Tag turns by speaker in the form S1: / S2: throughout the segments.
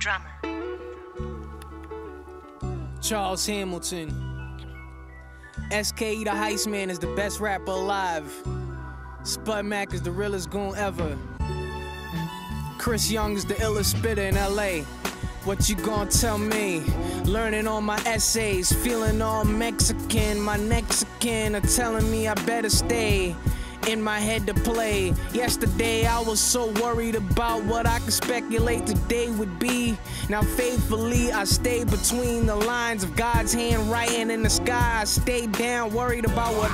S1: drummer.
S2: Charles Hamilton. SKE the Heist Man is the best rapper alive. Spud Mac is the realest goon ever. Chris Young is the illest spitter in LA. What you gonna tell me? Learning all my essays, feeling all Mexican. My Mexican are telling me I better stay in my head to play. Yesterday I was so worried about what I could speculate today would be. Now faithfully I stay between the lines of God's handwriting in the sky. I stay down worried about what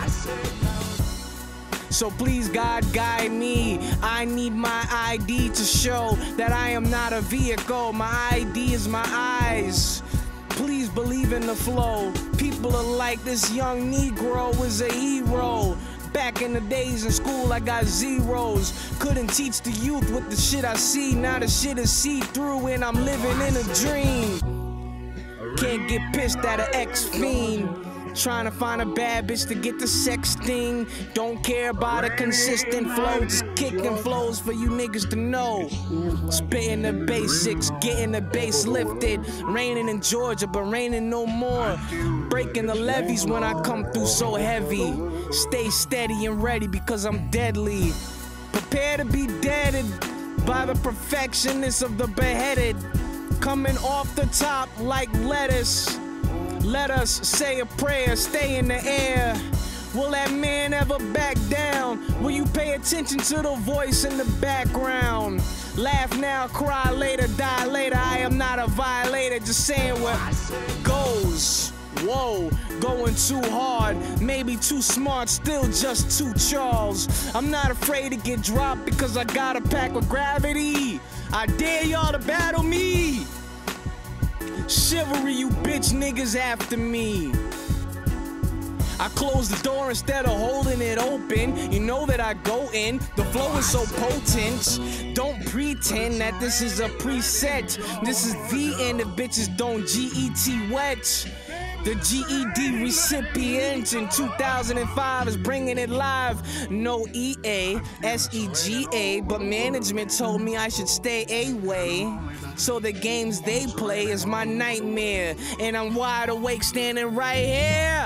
S2: So please God guide me. I need my ID to show that I am not a vehicle. My ID is my eyes. Please believe in the flow. People are like, this young Negro is a hero. Back in the days in school I got zeros. Couldn't teach the youth with the shit I see. Now the shit is see-through and I'm living in a dream. Can't get pissed at an ex-fiend. Trying to find a bad bitch to get the sexting. Don't care about a consistent flow. Just kicking flows for you niggas to know. Spitting the basics, getting the bass lifted. Raining in Georgia, but raining no more. Breaking the levees when I come through so heavy. Stay steady and ready because I'm deadly. Prepare to be deaded by the perfectionists of the beheaded. Coming off the top like lettuce. Let us say a prayer, stay in the air. Will that man ever back down? Will you pay attention to the voice in the background? Laugh now, cry later, die later. I am not a violator, just saying what goes. Whoa, going too hard, maybe too smart, still just too Charles. I'm not afraid to get dropped because I got a pack with gravity. I dare y'all to battle me. Chivalry, you bitch niggas after me. I close the door instead of holding it open. You know that I go in, the flow is so potent. Don't pretend that this is a preset. This is the end if bitches don't GET wet. The GED recipient in 2005 is bringing it live. No EA, SEGA, but management told me I should stay away. So the games they play is my nightmare. And I'm wide awake standing right here.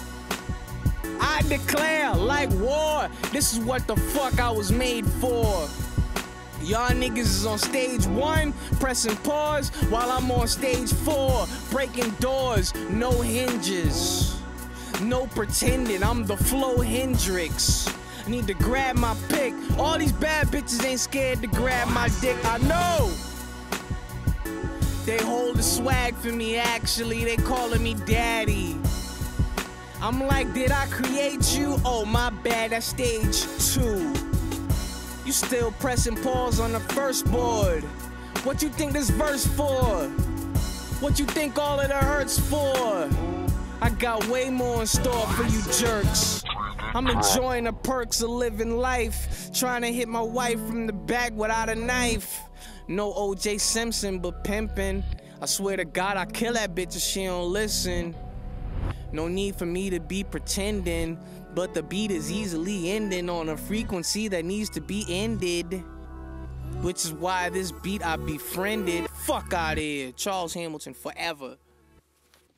S2: I declare like war. This is what the fuck I was made for. Y'all niggas is on stage 1, pressing pause, while I'm on stage 4, breaking doors, no hinges. No pretending, I'm the Flow Hendrix. I need to grab my pick. All these bad bitches ain't scared to grab my dick, I know. They hold the swag for me, actually, they calling me daddy. I'm like, did I create you? Oh, my bad, that's stage 2. You still pressing pause on the first board. What you think this verse for? What you think all of the hurts for? I got way more in store for you jerks. I'm enjoying the perks of living life. Trying to hit my wife from the back without a knife. No O.J. Simpson, but pimpin'. I swear to God, I kill that bitch if she don't listen. No need for me to be pretending, but the beat is easily ending on a frequency that needs to be ended. Which is why this beat I befriended. Fuck out of here. Charles Hamilton forever.